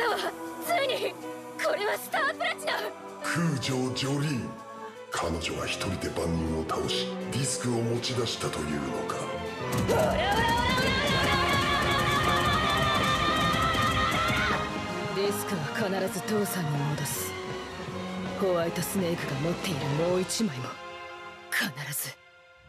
たわ。ついにこれはスタープラチナ。 空城ジョリーン、彼女が一人で万人を倒しディスクを持ち出したというのか。 オラオラオラオラオラオラオラオラ。ディスクは必ず父さんに戻す。ホワイトスネークが持っているもう一枚も必ず。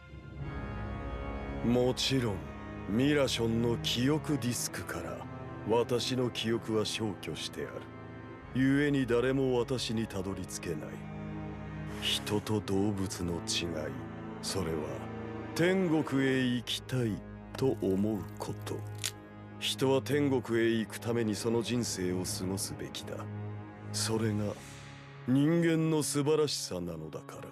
もちろんミラションの記憶ディスクから私の記憶は消去してある。故に誰も私にたどり着けない。人と動物の違い、それは天国へ行きたいと思うこと。人は天国へ行くためにその人生を過ごすべきだ。それが人間の素晴らしさなのだから。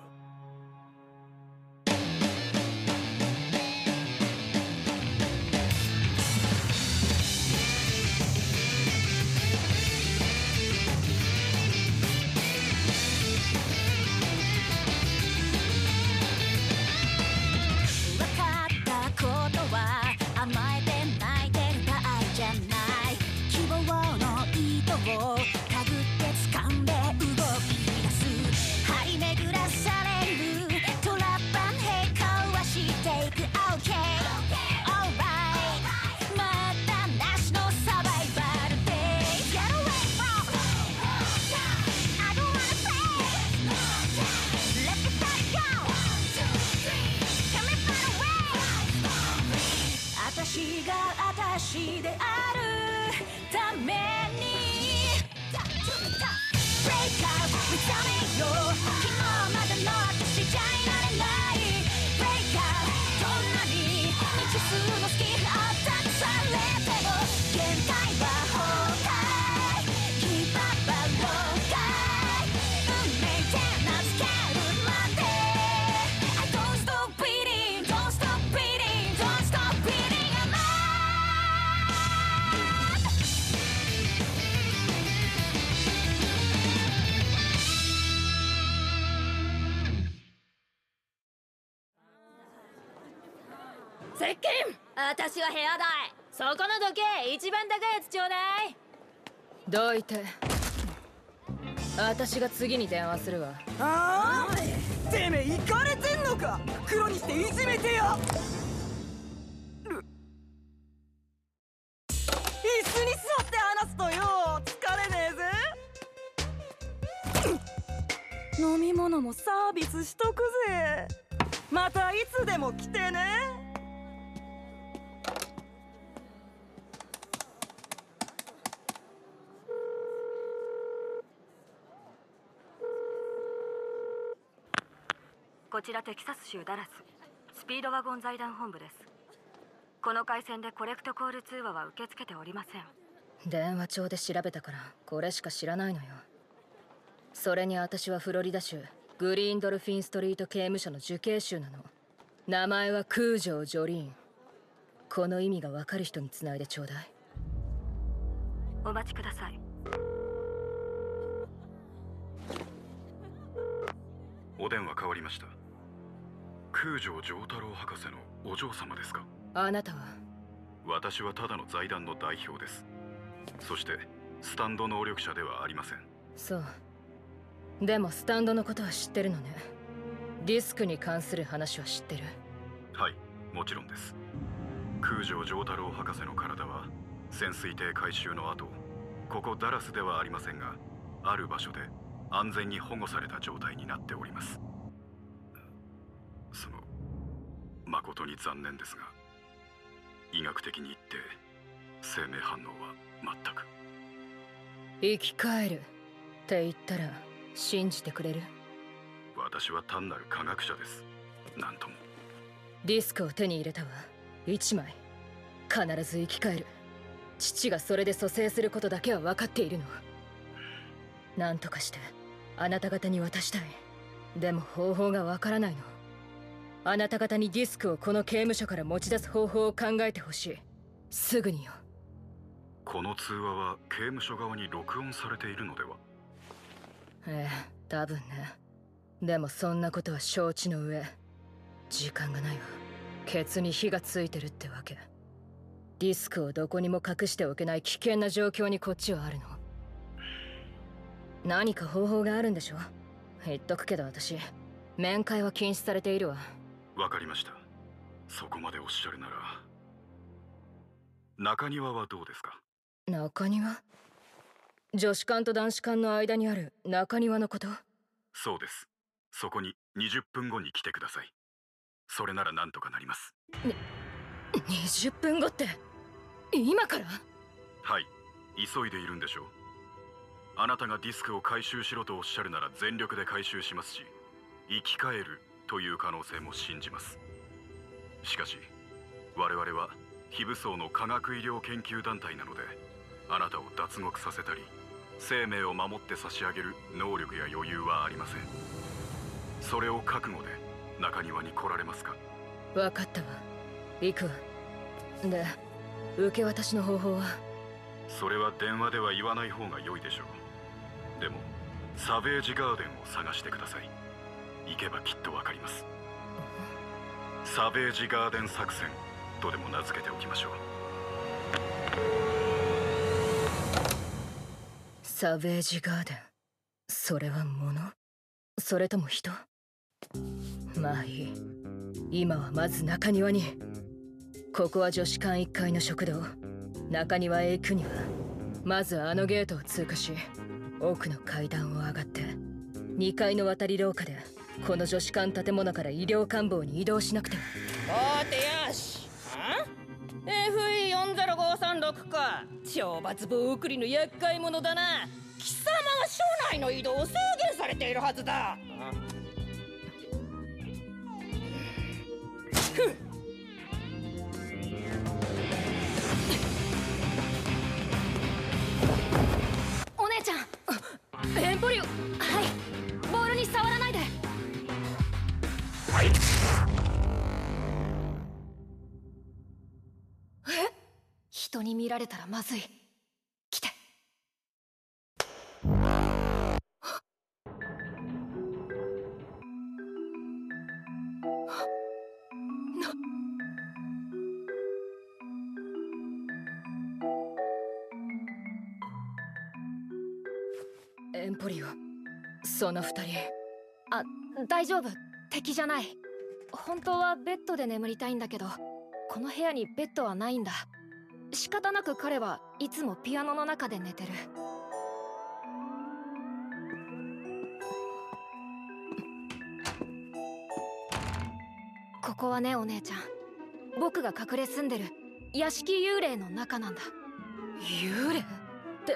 私が私であるために Break out with me よ。昨日までの私じゃいられない Break out どんなに未知数の好きがアタックされても限界は崩壊。ギブアップは了解。運命って名付けるまで I don't stop bleeding don't stop bleeding don't stop bleeding。接近。私は部屋代。そこの時計一番高いやつちょうだい。どいて。私が次に電話するわ。 ああ、てめえイカれてんのか。黒にしていじめてよ。椅子に座って話すとよ疲れねえぜ。飲み物もサービスしとくぜ。またいつでも来てね。 こちらテキサス州ダラススピードワゴン財団本部です。この回線でコレクトコール通話は受け付けておりません。 電話帳で調べたからこれしか知らないのよ。それに私はフロリダ州グリーンドルフィンストリート刑務所の受刑囚なの。名前は空城ジョリーン。この意味が分かる人につないでちょうだい。 お待ちください。 お電話変わりました。空城城太郎博士のお嬢様ですか？ あなたは？ 私はただの財団の代表です。そしてスタンド能力者ではありません。 そう。でもスタンドのことは知ってるのね。ディスクに関する話は知ってる？ はい、もちろんです。空城城太郎博士の体は潜水艇回収の後、ここダラスではありませんが、ある場所で安全に保護された状態になっております。誠に残念ですが、医学的に言って生命反応は全く。 生き返るって言ったら信じてくれる？ 私は単なる科学者です。なんとも。 ディスクを手に入れたわ。1枚。必ず生き返る。父がそれで蘇生することだけは分かっているの。なんとかしてあなた方に渡したい。でも方法が分からないの。あなた方にディスクをこの刑務所から持ち出す方法を考えてほしい。すぐによ。 この通話は刑務所側に録音されているのでは？ ええ、多分ね。でもそんなことは承知の上、時間がないわ。ケツに火がついてるってわけ。ディスクをどこにも隠しておけない危険な状況にこっちはあるの。 何か方法があるんでしょ。言っとくけど私、面会は禁止されているわ。 わかりました。そこまでおっしゃるなら。中庭はどうですか？ 中庭？女子館と男子館の間にある中庭のこと？ そうです。そこに20分後に来てください。それならなんとかなります。 20分後って今から？ はい、急いでいるんでしょう。あなたがディスクを回収しろとおっしゃるなら全力で回収しますし、生き返るという可能性も信じます。しかし我々は非武装の科学医療研究団体なので、あなたを脱獄させたり生命を守って差し上げる能力や余裕はありません。それを覚悟で中庭に来られますか？ 分かったわ、行くわ。で、受け渡しの方法は？ それは電話では言わない方が良いでしょう。でもサベージガーデンを探してください。行けばきっとわかります。サベージガーデン作戦とでも名付けておきましょう。 サベージガーデン、それは物？それとも人？まあいい。今はまず中庭に。ここは女子館1階の食堂。中庭へ行くにはまずあのゲートを通過し、奥の階段を上がって2階の渡り廊下でこの女子館建物から医療官房に移動しなくては。 おーてよし。FE40536 か。懲罰棒送りの厄介者だな。貴様は省内の移動を制限されているはずだ。 お姉ちゃん、エンポリオ。はい、ボールに触らないで。人に見られたらまずい。来て。エンポリオ、その2人。あ、大丈夫、敵じゃない。本当はベッドで眠りたいんだけど、この部屋にベッドはないんだ。仕方なく彼はいつもピアノの中で寝てる。ここはね、お姉ちゃん、僕が隠れ住んでる屋敷幽霊の中なんだ。幽霊って、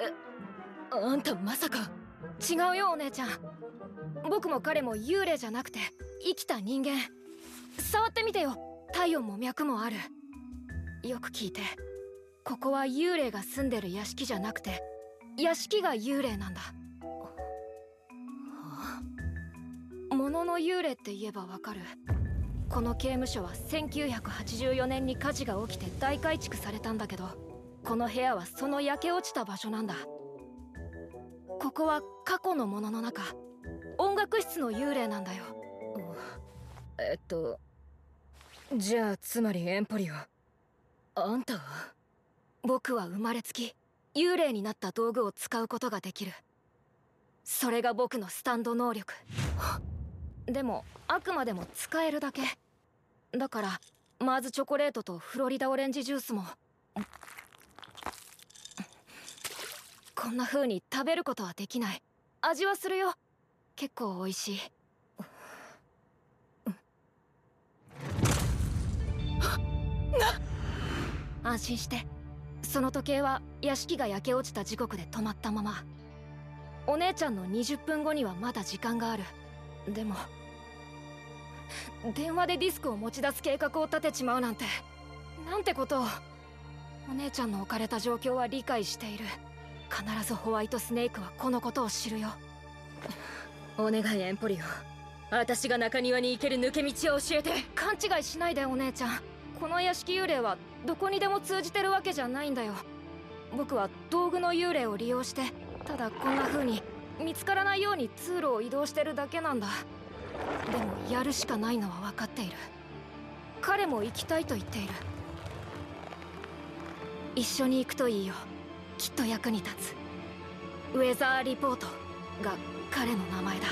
あんたまさか。違うよお姉ちゃん、僕も彼も幽霊じゃなくて生きた人間。触ってみてよ、体温も脈もある。よく聞いて、ここは幽霊が住んでる屋敷じゃなくて屋敷が幽霊なんだ。物の幽霊って言えばわかる。この刑務所は1984年に火事が起きて大改築されたんだけど、この部屋はその焼け落ちた場所なんだ。ここは過去のものの中、音楽室の幽霊なんだよ。じゃあつまりエンポリオ、あんたは？僕は生まれつき幽霊になった道具を使うことができる。それが僕のスタンド能力。でもあくまでも使えるだけだから、マーズチョコレートとフロリダオレンジジュースもこんな風に食べることはできない。味はするよ、結構美味しい。安心して。その時計は屋敷が焼け落ちた時刻で止まったまま。お姉ちゃんの20分後にはまだ時間がある。でも電話でディスクを持ち出す計画を立てちまうなんて、なんてことを。お姉ちゃんの置かれた状況は理解している。必ずホワイトスネークはこのことを知るよ。お願いエンポリオ、私が中庭に行ける抜け道を教えて。勘違いしないでお姉ちゃん、この屋敷幽霊はどこにでも通じてるわけじゃないんだよ。僕は道具の幽霊を利用して、ただこんな風に見つからないように通路を移動してるだけなんだ。でもやるしかないのは分かっている。彼も行きたいと言っている。一緒に行くといいよ、きっと役に立つ。ウェザーリポートが彼の名前だ。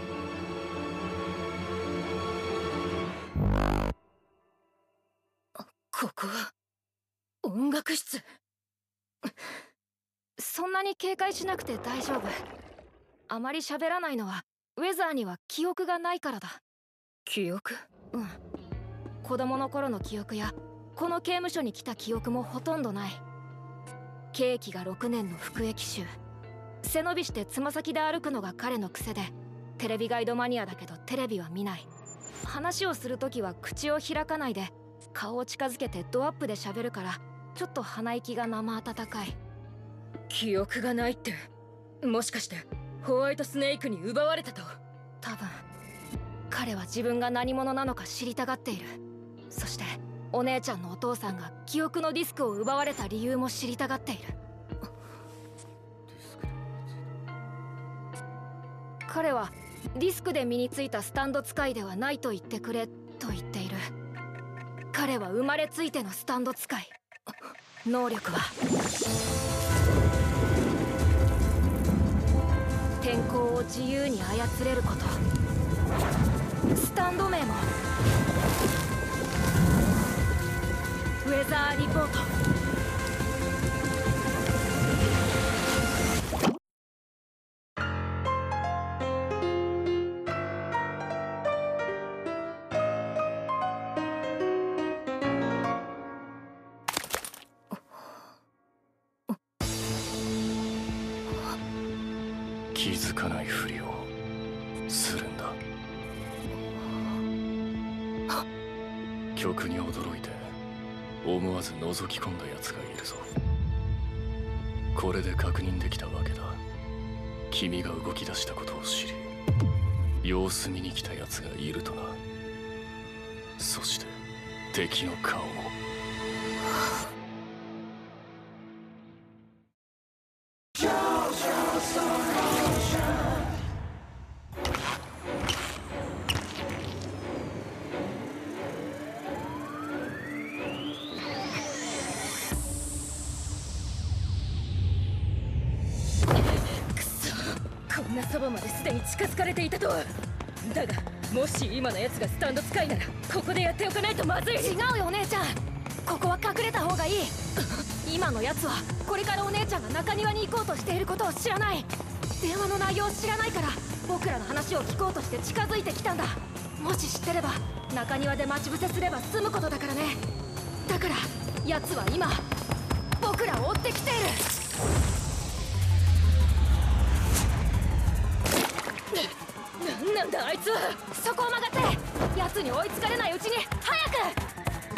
ここは音楽室。そんなに警戒しなくて大丈夫。あまり喋らないのはウェザーには記憶がないからだ。記憶？うん。子供の頃の記憶やこの刑務所に来た記憶もほとんどない。刑期が6年の服役囚。背伸びしてつま先で歩くのが彼の癖で、テレビガイドマニアだけどテレビは見ない。話をするときは口を開かないで顔を近づけてドアップで喋るから、ちょっと鼻息が生温かい。記憶がないって、もしかしてホワイトスネークに奪われたと？多分彼は自分が何者なのか知りたがっている。そしてお姉ちゃんのお父さんが記憶のディスクを奪われた理由も知りたがっている。彼はディスクで身についたスタンド使いではないと言ってくれと言っている。彼は生まれついてのスタンド使い。能力は天候を自由に操れること。スタンド名もウェザーリポート。 気づかないふりをするんだ。曲に驚いて思わず覗き込んだ奴がいるぞ。これで確認できたわけだ。君が動き出したことを知り、様子見に来た奴がいるとな。そして敵の顔も。 こんなそばまですでに近づかれていたとは。だがもし今のやつがスタンド使いならここでやっておかないとまずい。違うよお姉ちゃん、ここは隠れた方がいい。今のやつはこれからお姉ちゃんが中庭に行こうとしていることを知らない。電話の内容を知らないから僕らの話を聞こうとして近づいてきたんだ。もし知ってれば中庭で待ち伏せすれば済むことだからね。だからやつは今僕らを追ってきている。なんなんだあいつ。そこを曲がって奴に追いつかれないうちに早く。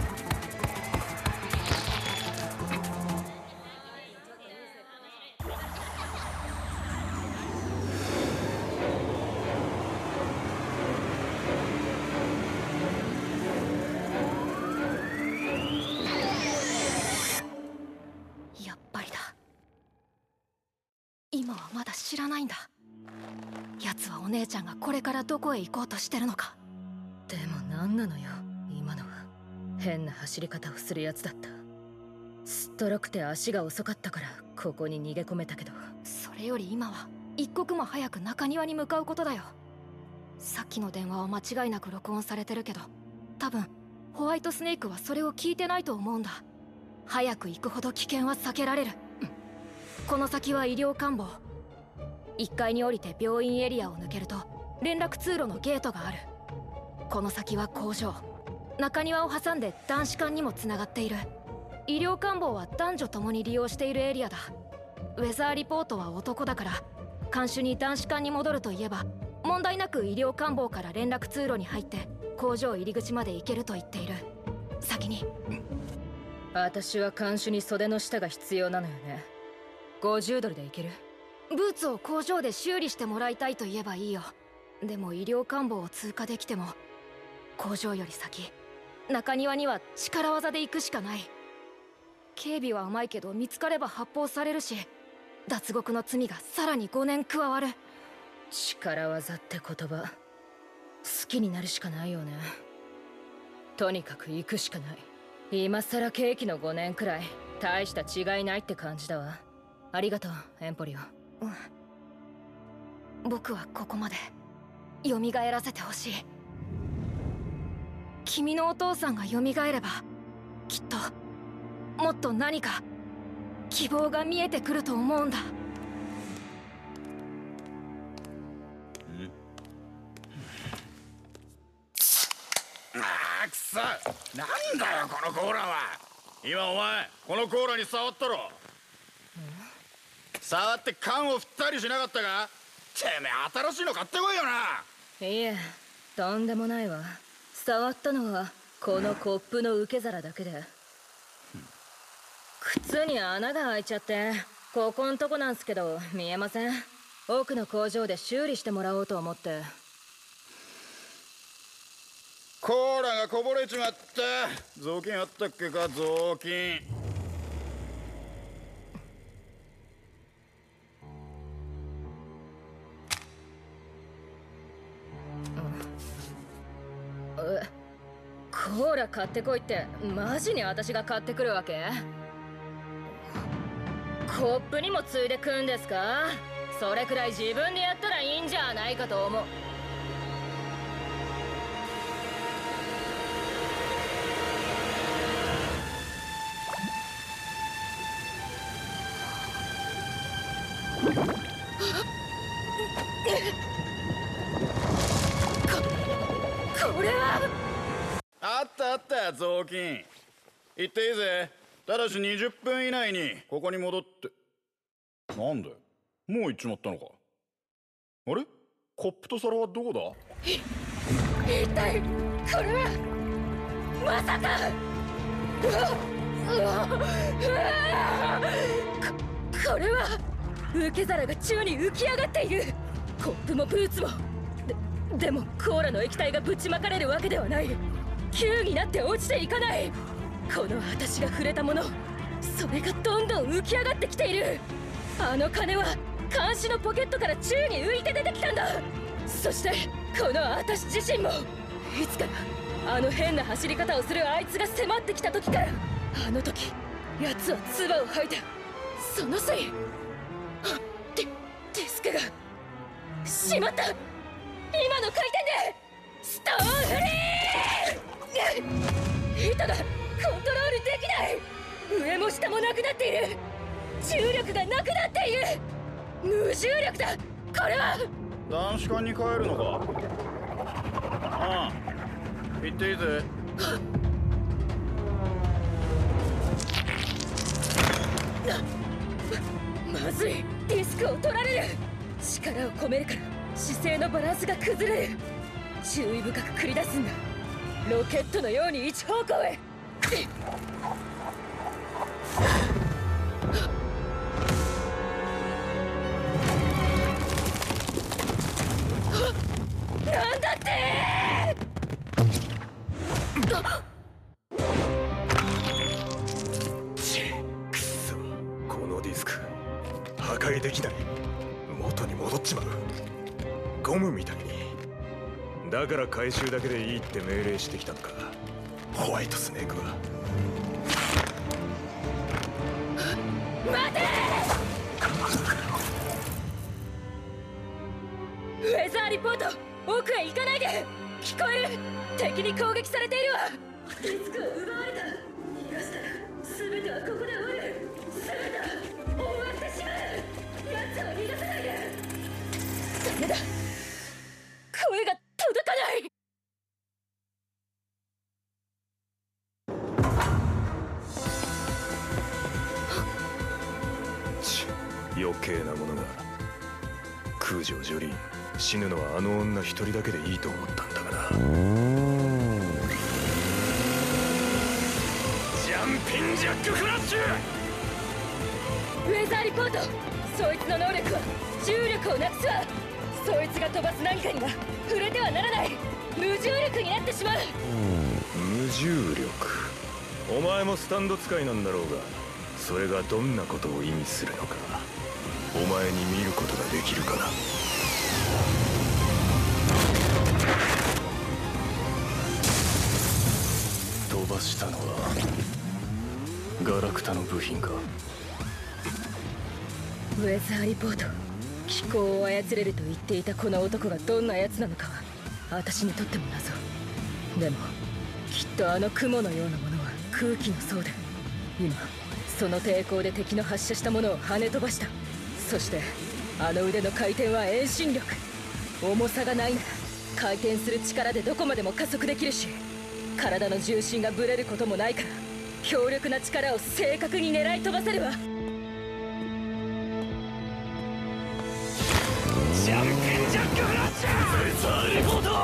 やっぱりだ。今はまだ知らないんだ。奴はお姉ちゃんがこれからどこへ行こうとしてるのか。でも何なのよ今のは。変な走り方をするやつだった。すっとろくて足が遅かったからここに逃げ込めたけど、それより今は一刻も早く中庭に向かうことだよ。さっきの電話は間違いなく録音されてるけど、多分ホワイトスネークはそれを聞いてないと思うんだ。早く行くほど危険は避けられる。この先は医療官房。1階に降りて病院エリアを抜けると連絡通路のゲートがある。この先は工場。中庭を挟んで男子館にもつながっている。医療官房は男女ともに利用しているエリアだ。ウェザーリポートは男だから、看守に男子館に戻ると言えば問題なく医療官房から連絡通路に入って工場入り口まで行けると言っている。先に。私は看守に袖の下が必要なのよね。50ドルで行ける？ブーツを工場で修理してもらいたいと言えばいいよ。でも医療官房を通過できても工場より先、中庭には力技で行くしかない。警備は甘いけど見つかれば発砲されるし、脱獄の罪がさらに5年加わる。力技って言葉好きになるしかないよね。とにかく行くしかない。今さら刑期の5年くらい大した違いないって感じだわ。ありがとうエンポリオ。 僕はここまで蘇らせてほしい。君のお父さんが蘇ればきっともっと何か希望が見えてくると思うんだ。 くそ、なんだよこのコーラは。今お前このコーラに触ったろ。触って缶を振ったりしなかったか。てめえ新しいの買ってこいよな。 いえ、とんでもないわ。触ったのはこのコップの受け皿だけで。靴に穴が開いちゃってここんとこなんすけど見えません？奥の工場で修理してもらおうと思って。 コーラがこぼれちまった。雑巾あったっけか、雑巾。 コーラ買ってこいってマジに私が買ってくるわけ？コップにもついでくんですか？それくらい自分でやったらいいんじゃないかと思う。これはあったあった、雑巾。行っていいぜ。ただし20分以内にここに戻って。なんだよ、もう行っちまったのか。あれ、コップと皿はどこだ。 一体これはまさか。これは受け皿が宙に浮き上がっている。コップもブーツも。でもコーラの液体がぶちまかれるわけではない。球になって落ちていかない。この私が触れたもの、それがどんどん浮き上がってきている。あの金は監視のポケットから宙に浮いて出てきたんだ。そしてこの私自身もいつからあの変な走り方をするあいつが迫ってきた時から、あの時奴は唾を吐いた。そのせい。ディスクがしまった。今の回転でストーンフリー。糸がコントロールできない。上も下もなくなっている。重力がなくなっている。無重力だ。これは男子館に帰るのか。ああ、行っていいぜ。 まずい。ディスクを取られる。力を込めるから姿勢のバランスが崩れる。注意深く繰り出すんだ。ロケットのように一方向へ。なんだって。 くそ、このディスク破壊できない。元に戻っちまう。ゴムみたいに。だから回収だけでいいって命令してきたのか、ホワイトスネークは。 待て。ウェザーリポート、奥へ行かないで。聞こえる。敵に攻撃されているわ。ディスクを奪われた。逃がしたら全てはここで終わる。全て終わってしまう。奴を逃がさないで。ダメだ、声が届かない。 余計なものが。空城ジョリーン、死ぬのはあの女一人だけでいいと思ったんだがな。ジャンピンジャックフラッシュ。 ウェザーリポート、そいつの能力は重力をなくすわ。そいつが飛ばす何かには触れてはならない。無重力になってしまう。 無重力。お前もスタンド使いなんだろうが、それがどんなことを意味するのか、お前に見ることができるかな。飛ばしたのはガラクタの部品か。 ウェザーリポート、 気候を操れると言っていたこの男がどんな奴なのかは私にとっても謎。でもきっとあの雲のようなものは空気の層で、今その抵抗で敵の発射したものを跳ね飛ばした。そしてあの腕の回転は遠心力。重さがないなら回転する力でどこまでも加速できるし、体の重心がブレることもないから強力な力を正確に狙い飛ばせるわ。 ジャンピンジャックフラッシュレザーリポート。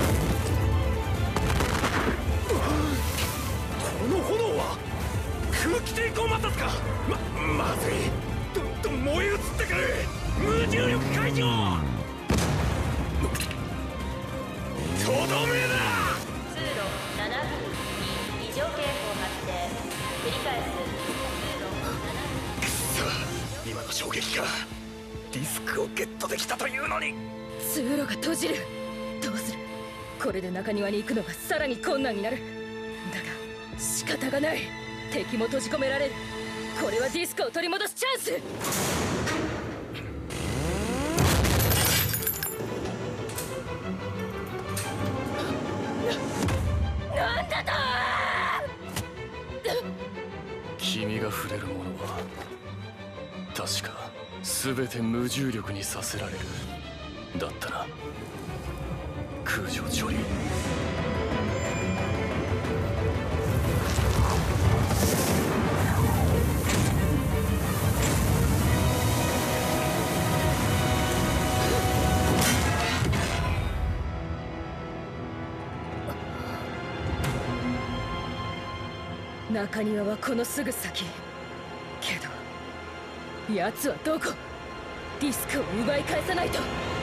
この炎は空気抵抗摩擦か。まずい。どんどん燃え移ってくる。無重力解除。とどめだ。 通路7分に異常警報発生。繰り返す。通路7分。 くそ、今の衝撃か。ディスクをゲットできたというのに。 通路が閉じる。どうする。これで中庭に行くのがさらに困難になる。だが仕方がない。敵も閉じ込められる。これはディスクを取り戻すチャンス。なんだと。 君が触れるものは確か全て無重力にさせられる。だったな、空城ジョリー。 中庭はこのすぐ先。けど奴はどこ。ディスクを奪い返さないと。